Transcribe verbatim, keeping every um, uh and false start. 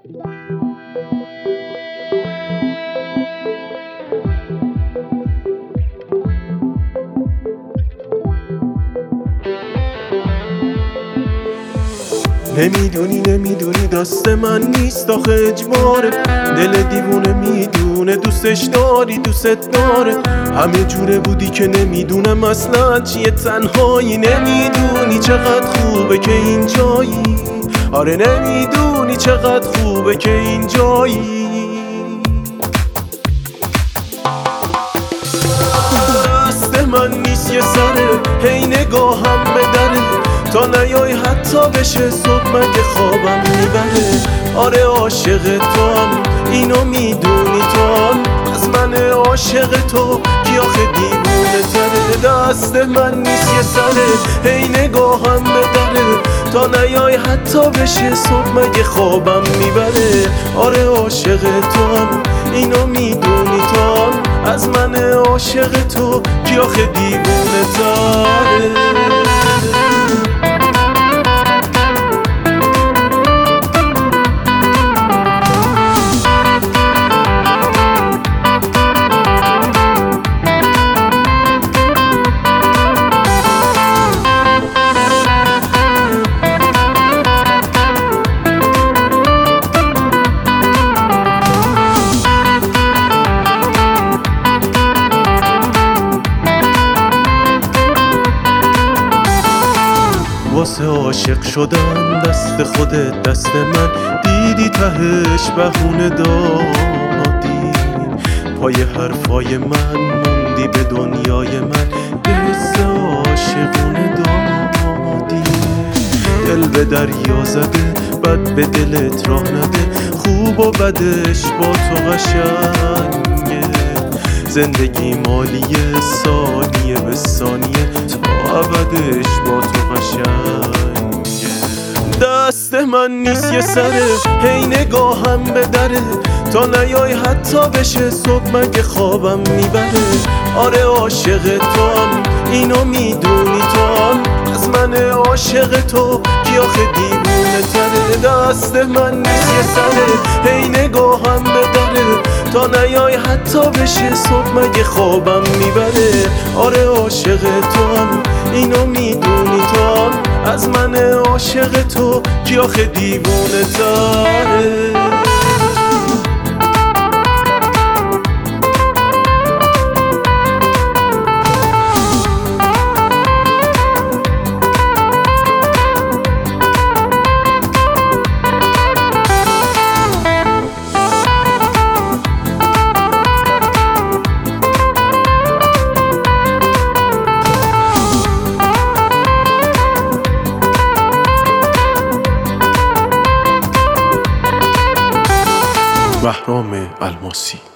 نمیدونی نمیدونی دست من نیست آخه اجباره، دل دیوونه میدونه دوستش داری دوست داره، همه جوره بودی که نمیدونم اصلا چیه تنهایی، نمیدونی چقدر خوبه که اینجایی، آره نمیدونی چقدر خوبه که اینجایی. دست من نیست یه سره هی نگاهم به دره، تا نیای حتی بشه صبح مگه خوابم میبره، آره عاشق تو هم اینو میدونی تو هم از من عاشق تو کی آخه دیوونه تره. دست من نیست یه سره هی نگاهم به دره، تا نیای حتی بشه صبح مگه خوابم میبره، آره عاشق تو هم اینو میدونی تو هم از من عاشق تو کی آخه دیوونه تره. واسه عاشق شدن دست خودت دست من، دیدی تهش بهونه دادی، پای حرفای من موندی به دنیای من، حس عاشقونه دادی، دل به دریا زده بد به دلت راه نده، خوب و بدش با تو قشنگه، زندگی مالیه ثانیه به ثانیه تا ابدش با تو قشنگه. دست من نیست یه سره هی نگاهم به دره، تا نیای حتی بشه صبح مگه خوابم میبره، آره عاشق تو هم اینو میدونی تو هم از من عاشق تو کی آخه دیوونه تره. دست من نیست یه سره هی نگاهم به دره، تا نیای حتی بشه صبح مگه خوابم میبره، آره عاشق تو هم اینو میدونی تو هم از من عاشق تو کی آخه دیوونه تره. بهرام الماسی.